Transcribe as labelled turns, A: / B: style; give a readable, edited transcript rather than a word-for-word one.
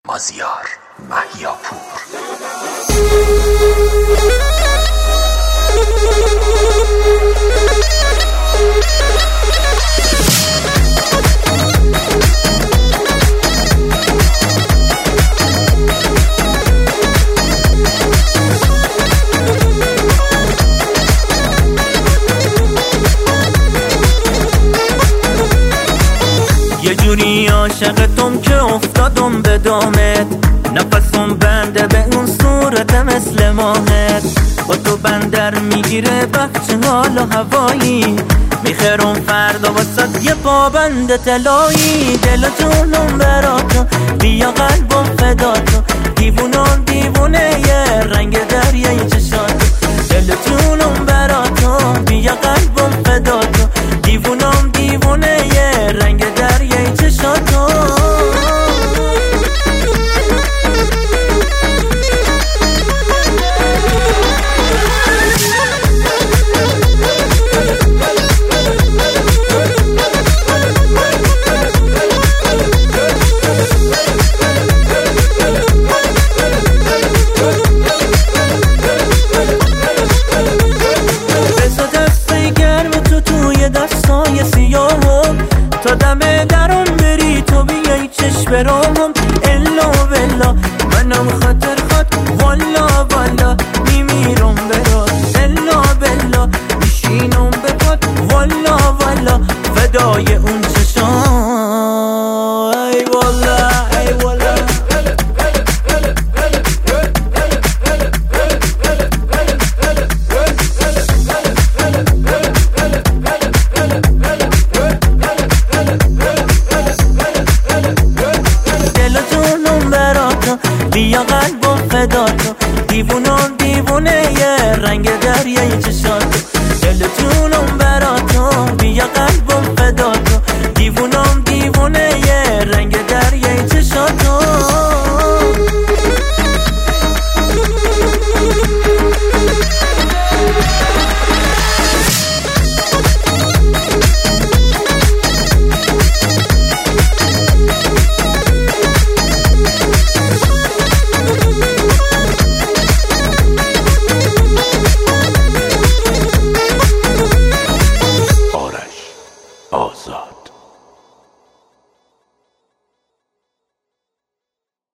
A: مازیار مهیاپور.
B: یه جوری عاشقتم که افتادم به دامت، نفسم بنده به اون صورت مثل ماهت. با تو بندر میگیره بخش حال و هوایی، میخرم فردا واسه یه پابند طلایی. دل و جونم براتو، بیا قلبم فداتو، دیوونم دیوونه یه رنگ دریای چشاتو. دل و جونم براتو، بیا قلبم فداتو، دیوونم دیوونه یه رنگ دریای چشاتو. دستای سیاهم تا دم درون بری تو بیای چشم برامم. الا بلا منم خاطر والا والا میمیرم برات. الا بلا میشینم به پات والا والا فدای اون چشام. ای والا ای والا بیا قلبم فداتو، دیوونم دیوونه یه رنگ دریای چشاتو. دل جون